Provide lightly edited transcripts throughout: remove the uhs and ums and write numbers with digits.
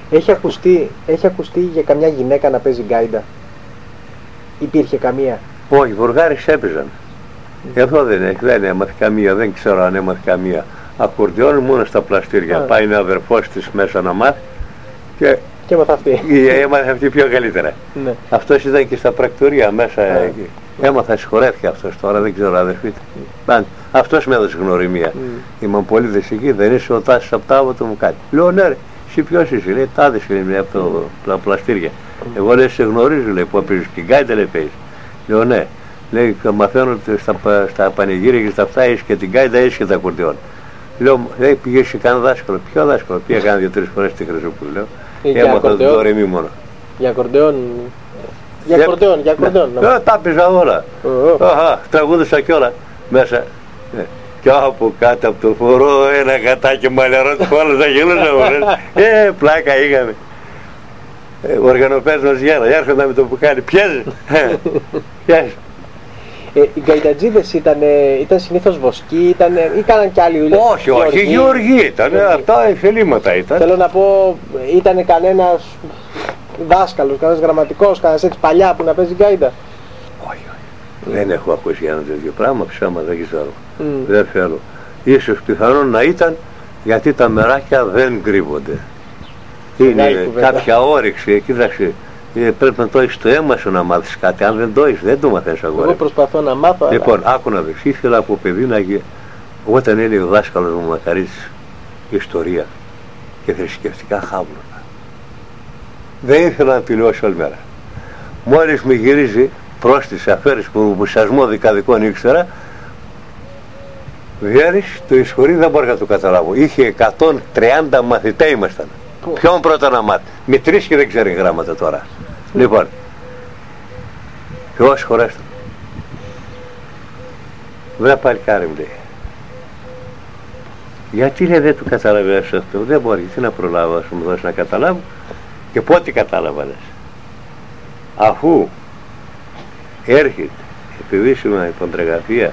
Έχει ακουστεί για καμιά γυναίκα να παίζει γκάιντα? Υπήρχε καμία? Όχι, οι Βουργάρες έπαιζαν. Εδώ δεν έμαθε καμία, δεν ξέρω αν έμαθε καμία. Ακορντιόν μόνο στα πλαστήρια. Πάει ένα αδερφός της μέσα να μάθει και έμαθε αυτή. Έμαθε αυτή πιο καλύτερα. Ναι. Αυτός ήταν και στα πρακτορία μέσα. Έμαθα, συγχωρέθηκε αυτός τώρα, δεν ξέρω αδερφή του. Αυτός με έδωσε γνωριμία. Ήμουν πολύ εκεί, δεν είσαι ο Τάσης από τα άβατο μου κάτι. Λέω ναι ρε, εσύ ποιος είσαι? Λέει τάδες είναι από τα πλαστήρια. Εγώ λέει σε γνωρίζω, λέει που παίζεις και γκάιντα λέει παίζεις. Λέω ναι. Λέει μαθαίνω ότι στα πανηγύρια και στα αυτά έχεις και την γκάιντα, έχεις και τα ακορντιόν. Λέω, λέει πήγες σε κανένα δάσκαλο? Ποιο δάσκαλο? Πήγα κάνα 2-3 φορές στη Χρυσοπούλη. Λέω, έμαθα το ρεμί μόνο. Για ακορντιόν. Για ακορντιόν. Τα έπαιζα όλα. Τραγούδησα κιόλα μέσα. Κι από κάτω από το φορό ένα γατάκι μαλλιαρό του όλος να γελούσαμε. Πλάκα είχαμε. Ο οργανοπαίρς μας γέλα, έρχονταν με το μπουκάλι. Πιέζε. Οι γκαϊντατζίδες ήταν συνήθως βοσκοί ή κάναν κι άλλοι δουλειές? Όχι, γεωργοί ήταν. Αυτά εφελήματα ήταν. Θέλω να πω, ήταν κανένας δάσκαλος, κανένας γραμματικός, κανένας έτσι παλιά που να παίζει γκάιντα? Όχι. Δεν έχω ακούσει ένα τέτοιο πράγμα, ψέμα δεν ξέρω. Δεν θέλω. Ίσως πιθανόν να ήταν, γιατί τα μεράκια δεν κρύβονται. Είναι κάποια όρεξη, κοίταξε. Πρέπει να το έχεις στο αίμα σου να μάθεις κάτι. Αν δεν το έχεις, δεν το μαθαίνεις αγόρι. Εγώ προσπαθώ να μάθω. Λοιπόν, άκου να δεις. Ήθελα από παιδί να γίνει. Όταν έλεγε ο δάσκαλος μου Μακαρίτης ιστορία και θρησκευτικά χάβλωνα, δεν ήθελα να τελειώσω όλη μέρα. Μόλις με γυρίζει προς τις αφαίρες που μπουσιασμό δικαδικών ήξερα, Βιέρης, το εισχωρεί δεν μπορώ να το καταλάβω. Είχε 130 μαθητές ήμασταν. Ποιον πρώτα να μάθει? Με 3 και δεν ξέρει γράμματα τώρα. Λοιπόν, ποιος χωρέστο? Βρε παλικάρι μου λέει. Γιατί λέει δεν του καταλαβαίνεις αυτό? Δεν μπορεί, τι να προλάβω, ας μου δώσει να καταλάβω. Και πότε κατάλαβα? Αφού έρχεται επίσημα υποντρεγραφία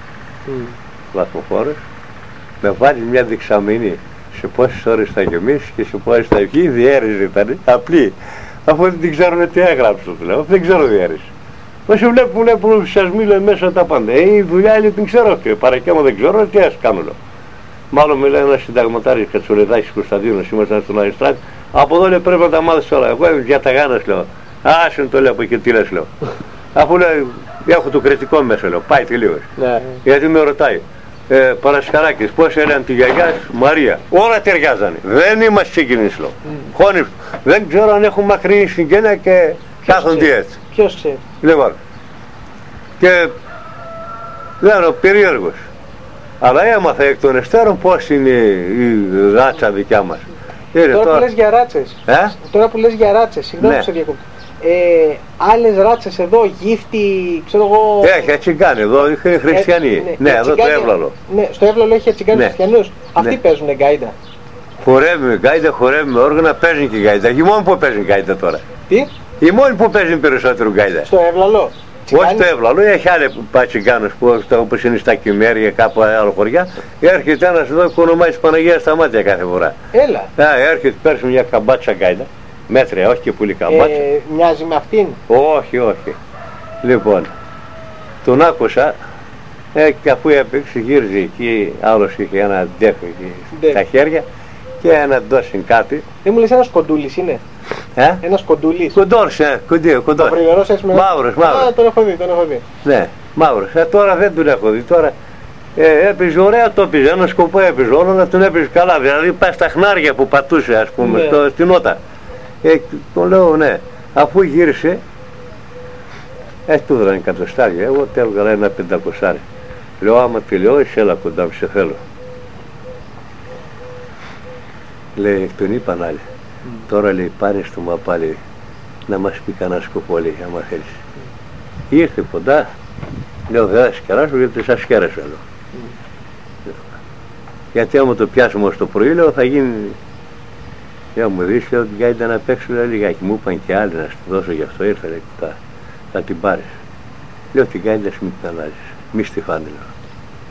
βαθμοφόρος, με βάλει μια δεξαμενή σε πόσες ώρες θα γεμίσει και σε πόσες θα βγει. Διέρεση ήταν απλή. Αφού δεν την ξέρουν τι έγραψε, του λέω. Δεν ξέρω διέρεση. Όσοι βλέπουν σας μίλουν μέσα τα πάντα. Η δουλειά είναι την ξέρω και παρακέμα δεν ξέρω τι ας κάνω. Λέω. Μάλλον μιλάει ένας συνταγματάρης Κατσουρεδάκης Κωνσταντίνος, ήμασταν στον Αριστράτη. Από εδώ λέει πρέπει να τα μάθεις όλα. Εγώ για τα γάνας λέω. Άσε το λέω από εκεί τι λες λέω. Αφού λέει έχω το κριτικό μέσα λέω. Πάει τελείως. Γιατί με ρωτάει. Παρασκαράκης, πώς έλεγαν τη γιαγιά Μαρία? Όλα ταιριάζανε. Δεν είμαστε συγκινήσεις λέω. Χώνεις. Δεν ξέρω αν έχουν μακρινή συγγένεια και κάθονται έτσι. Ποιος ξέρει? Λοιπόν. Και λέω περίεργος. Αλλά έμαθα εκ των εστέρων πώς είναι η ράτσα δικιά μας. Τώρα που λες για ράτσες. Τώρα που λες για ράτσες, συγγνώμη που σε διακόπτω. Άλλες ράτσες εδώ, γύφτη, ξέρω εγώ. Έχει ατσιγκάνοι, εδώ είναι χριστιανοί. Ναι, εδώ το Εύλαλο. Ναι, στο Εύλαλο έχει ατσιγκάνοι χριστιανούς. Αυτοί παίζουν γκάιντα. Χορεύουμε γκάιντα, χορεύουμε όργανα, παίζουν και γκάιντα. Οι μόνοι που παίζουν γκάιντα τώρα. Τι? Οι μόνοι που παίζουν περισσότερο γκάιντα. Στο Εύλαλο. Όχι στο Εύλαλο, έχει άλλοι πατσιγκάνους που όπως είναι στα Κυμέρια, κάπου άλλο χωριά. Έρχεται ένας εδώ που ονομάζει Παναγία στα μάτια κάθε φορά. Έλα. Έρχεται, παίρνει μια καμπάτσα γκάιντα. Μέτρια, όχι και πολύ καμπάτσα. Μοιάζει με αυτήν? Όχι. Λοιπόν, τον άκουσα και αφού έπαιξε γύριζε εκεί, άλλος είχε ένα ντέφο εκεί στα χέρια και ένα ντόσιν κάτι. Δεν μου λες ένας κοντούλης είναι? Ένας κοντούλης. Κοντόρς, κοντόρς. Μαύρος. Τον έχω δει. Ναι, μαύρος. Τώρα δεν τον έχω δει. Τώρα έπαιζε ωραία, το έπαιζε. Ένα σκοπό έπαιζε όλο, να τον έπαιζε καλά. Δηλαδή πάει στα χνάρια που πατούσε, ας πούμε, στην νότα. Το λέω ναι. Αφού γύρισε, του έδρανε εκατοστάρια. Εγώ του έβγαλα ένα 500. Λέω άμα τελειώσεις έλα κοντά μου, σε θέλω. Λέει, τον είπαν άλλοι. Τώρα λέει πάνε στο μαπάλι να μας πει κανένα σκοπό, λέει, άμα θέλεις. Ήρθε κοντά, λέω δεν θα σκεράσω γιατί σας σκέρεσα, λέω. Γιατί άμα το πιάσουμε στο πρωί, λέω θα γίνει. Για μου δεις, λέω, γιατί να παίξω λιγάκι. Μου είπαν και άλλοι να σου δώσω γι' αυτό, ήρθα, λέει, θα την πάρεις. Λέω την γκάιντα μην την αλλάζεις, μη στη φάνε,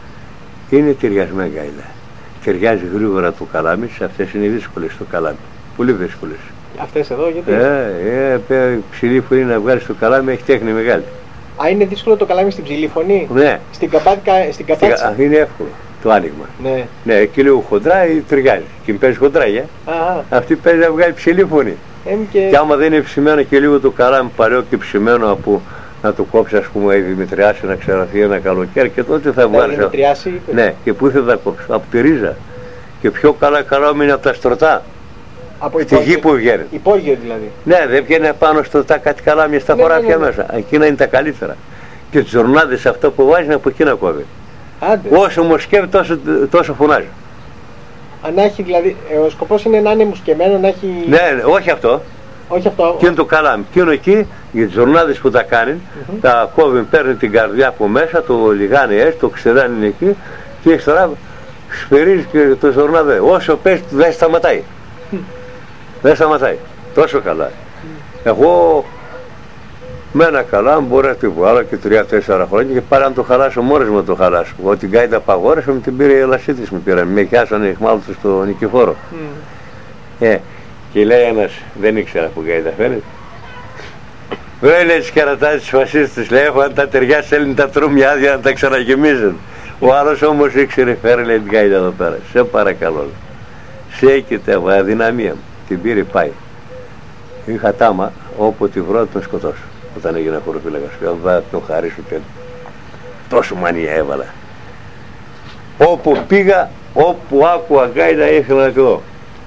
λέω. Είναι ταιριασμένη γκάιντα. Ταιριάζει γρήγορα το καλάμι, σε αυτές είναι δύσκολες στο καλάμι. πολύ δύσκολες. Αυτές εδώ γιατί? Ψηλή φωνή να βγάλεις το καλάμι έχει τέχνη μεγάλη. Α, είναι δύσκολο το καλάμι στην ψηλή φωνή? Ναι. Στην καπάτση. Είναι εύκολο το άνοιγμα. Ναι. Ναι, εκεί λίγο χοντρά ή ταιριάζει. Και παίζει χοντρά, αυτή παίζει να βγάλει ψηλή φωνή. Και άμα δεν είναι ψημένο και λίγο το καλάμι παλαιό και ψημένο από να το κόψει, ας πούμε, η Δημητριάση να ξεραθεί ένα καλοκαίρι και τότε θα βγάλει. Ναι, και πού θα τα κόψει? Από τη ρίζα. Και πιο καλά καλάμι είναι από τα στρωτά. Από στη γη που βγαίνει. Υπόγειο δηλαδή. Ναι, δεν βγαίνει πάνω στρωτά κάτι καλάμια στα χωράφια μέσα. Εκείνα είναι τα καλύτερα. Και τις ζορνάδες αυτά που βάζει από εκεί να κόβει. Όσο μουσκεύει τόσο φωνάζει. Αν έχει δηλαδή, ο σκοπός είναι να είναι μουσκεμένο, να έχει... Ναι, όχι αυτό. Όχι αυτό. Και είναι το καλάμι. Και είναι εκεί, για τις ζορνάδες που τα κάνει, τα κόβει, παίρνει την καρδιά από μέσα, το λιγάνει έτσι, το ξεδάνει εκεί και τώρα σφυρίζει και το ζορνάδε. Όσο πες δεν σταματάει. Δεν σταματάει. Τόσο καλά. Εγώ με ένα καλά μπορεί να την βγάλω και 3-4 χρόνια και πάλι αν το χαλάσω μόνος μου το χαλάσω. Εγώ την γκάιντα παγόρεσα, μου την πήρε η Ελασίτης, μου πήραν. Με πιάσανε εχμάλωτος στο Νικηφόρο. Και λέει ένας, δεν ήξερα που γκάιντα φαίνεται. Βρε λέει τις κερατάζεις τους φασίστες, λέει έχω αν τα τεριά στέλνει τα τρούμια άδεια να τα ξαναγεμίζουν. Ο άλλος όμως ήξερε, φέρε λέει την γκάιντα εδώ πέρα. Σε παρακαλώ. Σε και τα αδυναμία μου. Την πήρε πάει. Είχα τάμα όπου τη βρω τον σκοτώσω. Όταν έγινα χωροφύλακας. Δεν τον χαρίσω και τόσο μανία έβαλα. Όπου πήγα, όπου άκουα γκάιντα ήθελα να τη δω.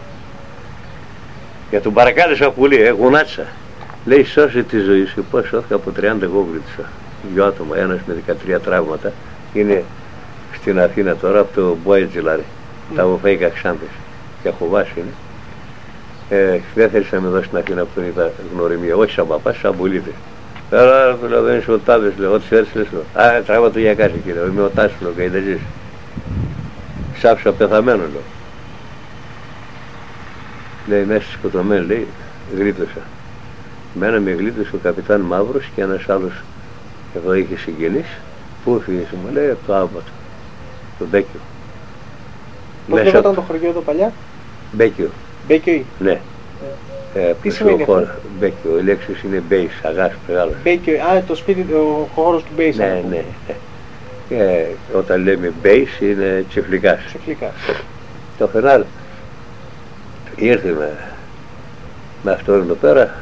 Για τον παρακάλεσα πολύ, γονάτισα. Λέει σώσε τη ζωή σου. Πώς σώθηκα από 30 εγώ γλίτησα. 2 άτομα, ένας με 13 τραύματα. Είναι στην Αθήνα τώρα από το Μποέτζιλάρι. Τα Βοφαίκα Ξάνθες. Και αχοβάσει είναι. Δεν θέλεις να με δώσει στην Αθήνα που τον είδα γνωριμία. Όχι σαν παπάς, σαν πολίτης. Άρα του λέω δεν είσαι ο Τάδες, λέω, ό,τι θέλεις λες. Α, τράβα το για κάτι κύριε, είμαι ο Τάσης, λέω, καηδεζής. Ψάψα πεθαμένο, λέω. Λέει μέσα σκοτωμένο, λέει, γλίτωσα. Μένα με γλίτωσε ο καπιτάν Μαύρος και ένας άλλος εδώ είχε συγγενείς. Πού έφυγες, μου λέει, από το Άββατο, το Μπέκιο. Πώς λέγονταν το χωριό εδώ παλιά? Μπέκιο. Μπέκιο. Ναι. Τι σημαίνει αυτό? Μπέκιο, η λέξη είναι μπέις, αγάς, μεγάλος. Μπέκιο, το σπίτι, ο χώρος του μπέις. Ναι, ναι. Όταν λέμε μπέις είναι τσιφλικάς. Το φενάλ ήρθε με αυτό εδώ πέρα.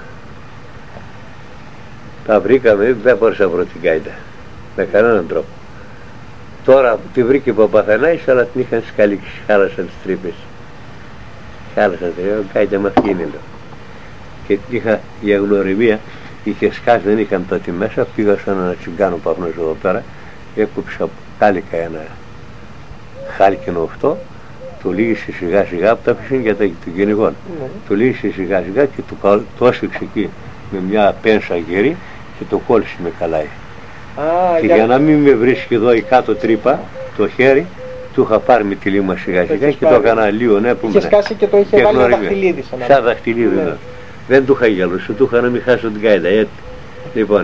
Τα βρήκαμε, δεν μπορούσα να βρω την γκάιντα. Με κανέναν τρόπο. Τώρα τη βρήκε ο Παπαθανάης, αλλά την είχαν σκαλίξει, χάλασαν τις τρύπες. Χάλασαν τις τρύπες, γκάιντα με αυτή είναι εδώ. Και την είχα για γνωριμία, είχε σκάσει, δεν είχαν τότε μέσα, πήγα σαν ένα τσιγκάνο παχνός εδώ πέρα, έκοψα κάλικα ένα χάλκινο αυτό, το λύγησε σιγά σιγά από τα φυσίγια των κυνηγών. Το λύγησε σιγά σιγά και το έσφιξε εκεί με μια πένσα γερή και το κόλλησε με καλάει. Και για να μην με βρίσκει εδώ η κάτω τρύπα, το χέρι, του είχα πάρει με τη λίμα σιγά σιγά και το έκανα λίγο, ναι, που είχε σκάσει και το είχε βάλει ένα δαχτυλίδι σαν δαχτυλίδι, ναι. Δεν του είχα γελούσε, του είχα να μην χάσω την γκάιντα, έτσι. Λοιπόν,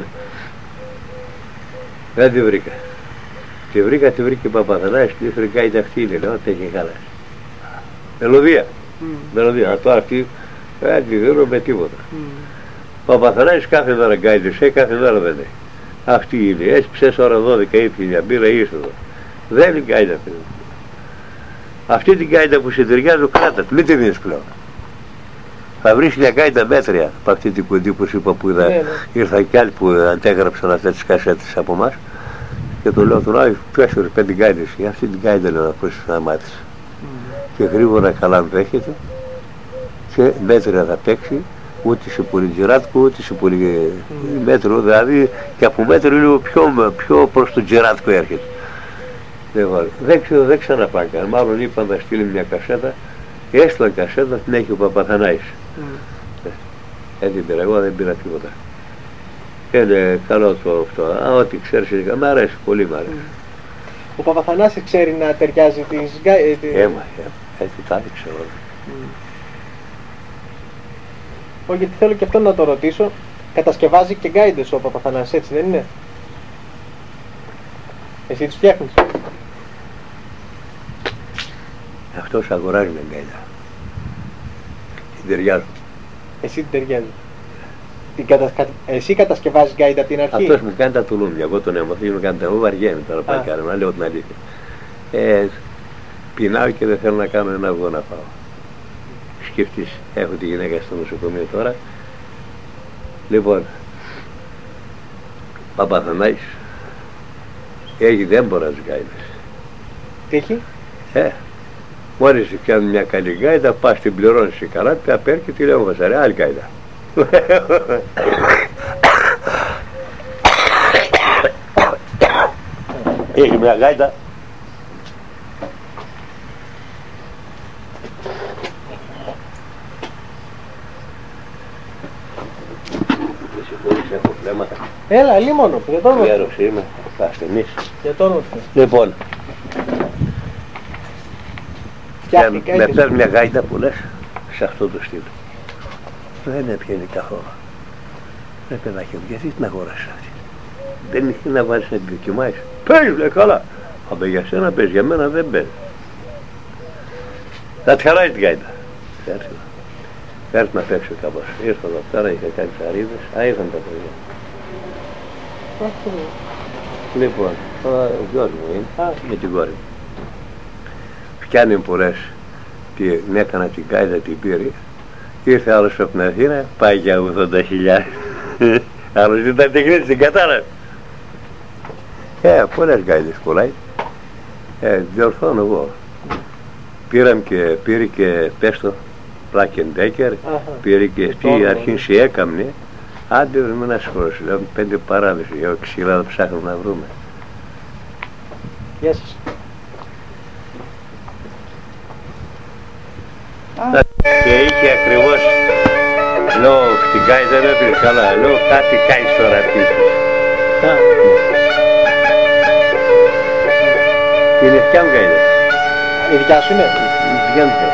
δεν τη βρήκα. Τη βρήκε Παπαθανάης, τη βρήκε γκάιντα αυτή είναι, λέω, τα είχε χαλάσει. Μελωδία. Μελωδία, τώρα αυτή δεν τη δίνω με τίποτα. Παπαθανάης κάθε μέρα γκάιντες, κάθε μέρα δεν έχει. Αυτή είναι, έτσι ψες ώρα 12 ήρθε μια μπύρα ήρθε εδώ. Δεν είναι γκάιντα αυτή. Αυτή την γκάιντα που σε ταιριάζει κράτα, μην τη δίνεις πλέον. Θα βρεις μια γκάιντα μέτρια από αυτή την κοντή που σου είπα που είδα. Ήρθαν κι άλλοι που αντέγραψαν αυτές τις κασέτες από εμάς και του λέω τον Άβη, 4-5 γκάιντες, για αυτή την γκάιντα λέω να ακούσεις να μάθεις. Και γρήγορα καλά δέχεται και μέτρια θα παίξει. Ούτε σε πολύ τζιράτικο, ούτε σε πολύ μέτρο, δηλαδή και από μέτρο λίγο πιο προς το τζιράτικο έρχεται. Δεν ξέρω, δεν ξαναπάνε, μάλλον είπαν θα στείλει μια κασέτα, έστειλαν κασέτα, την έχει ο Παπαθανάης. Δεν πήρα, εγώ δεν πήρα τίποτα. Είναι καλό το αυτό, ό,τι ξέρεις, μ' αρέσει, πολύ μ' αρέσει. Ο Παπαθανάσης ξέρει να ταιριάζει τις γκάιντες. Έτσι τα έδειξε όλα. Όχι, γιατί θέλω και αυτό να το ρωτήσω. Κατασκευάζει και γκάιντες ο Παπαθανάσης, έτσι δεν είναι? Εσύ τους φτιάχνεις? Αυτός αγοράζει μια γκάιντα. την ταιριάζω. Εσύ την ταιριάζει. Εσύ κατασκευάζεις γκάιντα από την αρχή. Αυτός μου κάνει τα τουλούμια, εγώ τον έμαθα, μου κάνει τα εγώ βαριέμαι τώρα πάει κάνω, να λέω την αλήθεια. Πεινάω και δεν θέλω να κάνω ένα αυγό να φάω. Σκεφτείς, έχω τη γυναίκα στο νοσοκομείο τώρα. Λοιπόν, Παπαθανάης έχει έμπορας γκάιδες. Τι έχει? Μόλις πιάνει μια καλή γκάιδα, πας την πληρώνεις καλά, πια παίρνει και τη λέω βασαρέ, άλλη γκάιδα. Έχει μια γκάιδα. Έχω φλέμματα. Έλα, λίμωνο, για τον όρθιο. Γέρος είμαι, ασθενής. Για τον όρθιο. Λοιπόν, με παίρνει μια γάιντα που λες σε αυτό το στυλ. Δεν έπιανε καθόλου. Ρε παιδάκι μου, γιατί την αγόρασα αυτή? Δεν είχε να βάλεις να την δοκιμάσεις. Παίζει, λέει καλά. Αλλά για σένα παίζει, για μένα δεν παίζει. Θα τη χαράει την γάιντα. Φέρτε να παίξω κάπως. Ήρθα εδώ πέρα, είχα κάνει σαρίδες. Ήρθαν τα παιδιά. Λοιπόν, ο γιος μου είναι, με την κόρη μου. Φτιάνει πολλές, την έκανα την γκάιντα, την πήρε. Ήρθε άλλος από την Αθήνα, πάει για 80.000. Άλλος ήταν τεχνίτης, την κατάλαβε. Πολλές γκάιδες πουλάει. Διορθώνω εγώ. Πήρε και πέστο, Black & Decker, πήρε και τι αρχήν έκαμνε. Άντε με ένα σχόλιο, λέω 5 παράδεισοι, για ξύλα ψάχνουμε να βρούμε. Γεια σας. Και είχε ακριβώς, λέω στην γκάιντα δεν έπαιρες καλά, λέω κάτι κάνεις τώρα πίσω. Είναι ποια μου γκάιντα? Η δικιά σου είναι? Η δικιά μου.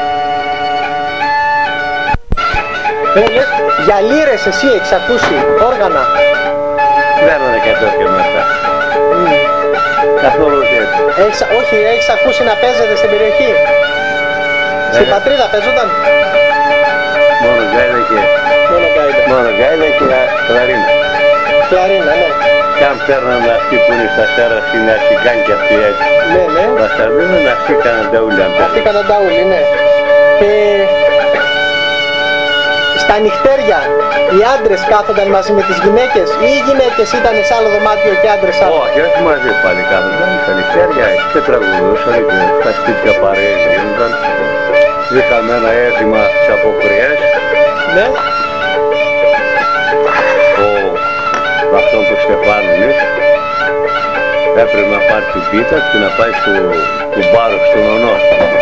Λες, για λίρες εσύ έχεις ακούσει όργανα? Παίρνανε κατώφια με αυτά. Καθόλου έτσι. Όχι, έχεις ακούσει να παίζετε στην περιοχή? Στην πατρίδα παίζονταν? Μόνο γκάιντα και... Μόνο γκάιντα και κλαρίνα. Κλαρίνα, ναι. Κι αν παίρνανε αυτοί που είναι στα σέρα στην Αρχικάν και αυτοί έτσι. Ναι, ναι. Βασαρδίνανε αυτοί κάναν ταούλοι αν παίρνανε. Αυτοί κάναν ταούλοι, ναι. Και... στα νυχτέρια οι άντρες κάθονταν μαζί με τις γυναίκες ή οι γυναίκες ήταν σε άλλο δωμάτιο και άντρες άλλο? Όχι μαζί πάλι κάθονταν στα νυχτέρια και τραγουδούσαν και στα σπίτια παρέες γίνονταν. Είχαμε ένα έθιμα στις αποκριές. Ναι. Αυτό που Στεφάνου έπρεπε να πάρει την πίτα και να πάει στο μπάρο στον ονό.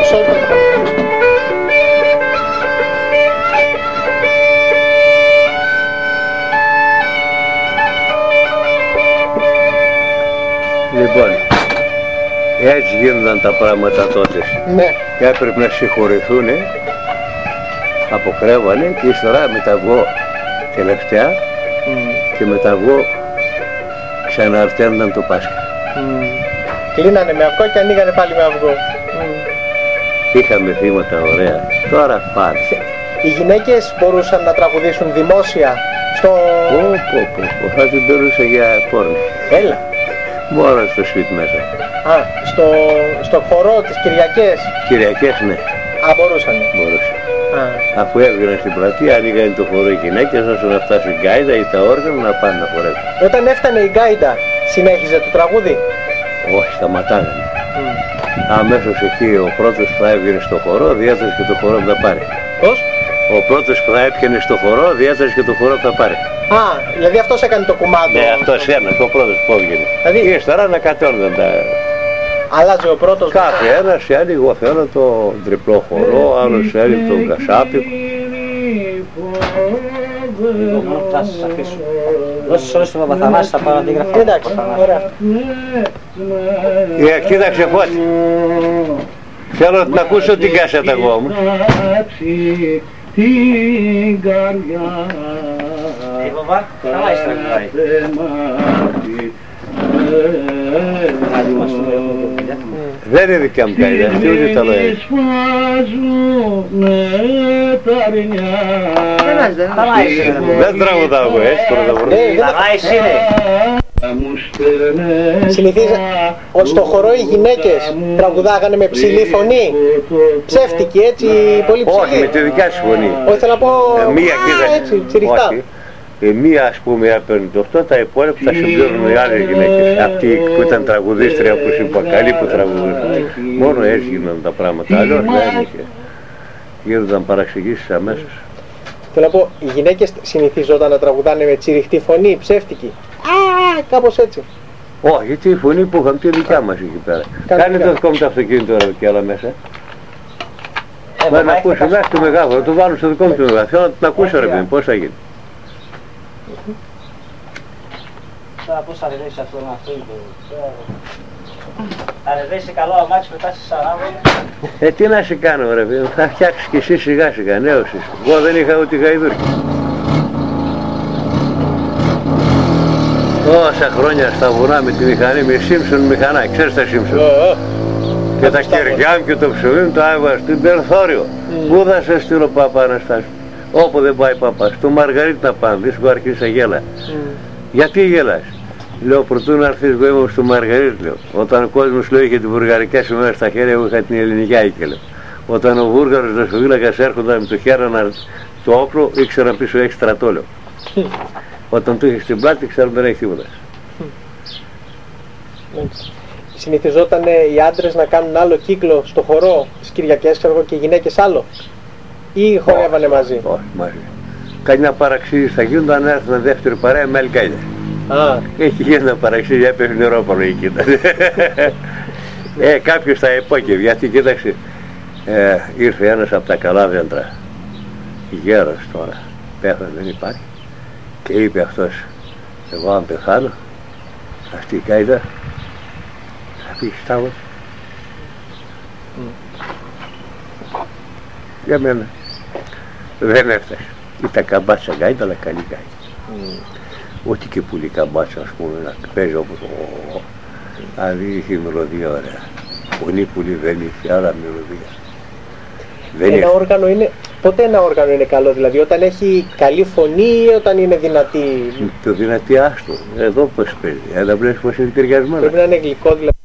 Λοιπόν, έτσι γίνονταν τα πράγματα τότε. Ναι. Και έπρεπε να συγχωρηθούν, αποκρέβανε και ύστερα μεταβγώ τελευταία και μεταβγώ ξαναρτένονταν το Πάσχα. Κλείνανε με αυγό και ανοίγανε πάλι με αυγό. Είχαμε θύματα ωραία, τώρα πάνε. Οι γυναίκες μπορούσαν να τραγουδήσουν δημόσια στο... Θα την περούσα για πόρνη. Έλα. Μόνο στο σπίτι μέσα. Στο χορό τις Κυριακές. Κυριακές, ναι. Μπορούσανε. Μπορούσαν. Αφού έβγαιναν στην πλατεία, ανοίγανε το χορό οι γυναίκες, όσο να φτάσουν η γκάιντα ή τα όργανα να πάνε να χορεύουν. Όταν έφτανε η γκάιντα, συνέχιζε το τραγούδι? Όχι, σταματάγανε. Αμέσως εκεί ο πρώτος που θα έβγαινε στο χορό, διέθεσε και το χορό που θα πάρει. Πώς? Ο πρώτος που θα έπιανε στο χορό, διέθεσε και το χορό που θα πάρει. Δηλαδή αυτός έκανε το κουμάντο. Ναι, αυτός ένα, ο πρώτος που έβγαινε. Δηλαδή... ύστερα να κατώνονταν τα... Αλλάζει ο πρώτος. Κάθε ένας έλεγε, εγώ θέλω το τριπλό χορό, άλλος έλεγε το γκασάπι. Θα σας αφήσω. Δώσεις όλες τον Παπαθανάση, θα πάω να την γραφώ. Εντάξει, ωραία. Κοίταξε Φώτη. Θέλω να την ακούσω την κάσετα εγώ μου. Την καρδιά. Τι βοβά, καλά είσαι τραγουδάει. Δεν είναι δικιά μου καλή, αυτή ούτε τα λόγια. Δεν τραγουδάω εγώ, έτσι Ταράις είναι. Στο χορό οι γυναίκες τραγουδάγανε με ψηλή φωνή, ψεύτικη έτσι, πολύ ψηλή. Όχι, με τη δικιά σου φωνή. Όχι, θέλω να πω Μία έτσι, τσιριχτά. Μία ας πούμε έπαιρνε το 8, τα υπόλοιπα θα συμπλήρωνε οι άλλες γυναίκες. Αυτή που ήταν τραγουδίστρια, που σου είπα, καλή που τραγουδίστρια. Μόνο έτσι γίνονταν τα πράγματα, αλλιώς δεν είχε. Γίνονταν παραξηγήσεις αμέσως. Θέλω να πω, οι γυναίκες συνηθίζονταν να τραγουδάνε με τσιριχτή φωνή, ψεύτικη. Κάπως έτσι. Όχι, γιατί η φωνή που είχαμε τη δικιά μας εκεί πέρα. Κάνε το δικό μου το αυτοκίνητο τώρα και άλλα μέσα. Να ακούσει μέσα το μεγάλο, να το βάλω στο δικό μου το μεγάλο. Θέλω να την ακούσω ρε παιδί, πώς θα γίνει. Τώρα πώς θα ρεβέσει αυτό να αυτοκίνητο. Θα ρεβέσει καλό αμάξι μετά στη Σαράβο. Τι να σε κάνω ρε παιδί, θα φτιάξεις κι εσύ σιγά σιγά, νέος είσαι. Εγώ δεν είχα ούτε γαϊδούρκι. Όσα χρόνια στα βουνά με τη μηχανή, με Σίμψον μηχανά, ξέρεις τα Σίμψον. Και τα κεριά μου και το ψωμί μου το άβγα στην Περθόριο. Πού θα σε στείλω παπά Αναστάσιο. Όπου δεν πάει παπά, στο Μαργαρίτη να πάμε, δύσκολο αρχίσει να γέλα. Γιατί γελάς. Λέω πρωτού να έρθεις εγώ ήμουν στο Μαργαρίτη, λέω. Όταν ο κόσμος λέω είχε την βουργαρικά σημαία στα χέρια, εγώ είχα την ελληνικιά, λέω. Όταν ο Βούργαρος δασοφύλακας έρχονταν με το χέρι το όπλο, ήξερα πίσω έχει στρατό, λέω. Όταν το είχε στην πλάτη, ξέρω δεν έχει τίποτα. Συνηθιζόταν οι άντρες να κάνουν άλλο κύκλο στο χορό τις Κυριακές, ξέρω και οι γυναίκες άλλο. Ή χορεύανε μαζί. Όχι, μαζί. Κανένα παραξήγηση θα γίνονταν αν έρθουν δεύτερη παρέα με αλκάιδες. Έχει γίνει ένα παραξήγηση, έπαιζε νερόπανο εκεί. Κάποιος θα επόκευε, γιατί κοίταξε, ήρθε ένας από τα καλά δέντρα, γέρος τώρα, πέθανε δεν υπάρχει, και είπε αυτός, εγώ αν πεθάνω, αυτή η κάιδα θα πει στάβος. Για μένα δεν έφτασε. Ήταν καμπάτσα γκάιντα, αλλά καλή γκάιντα. Ό,τι και πουλή καμπάτσα, ας πούμε, να παίζει όπως δηλαδή είχε μελωδία ωραία. Φωνή πουλή δεν είχε, άρα μελωδία. Όργανο είναι, πότε ένα όργανο είναι καλό, δηλαδή όταν έχει καλή φωνή ή όταν είναι δυνατή. Το δυνατή άστο, εδώ πώς παίζει, αλλά βλέπεις πως είναι ταιριασμένο. Πρέπει να είναι γλυκό δηλαδή.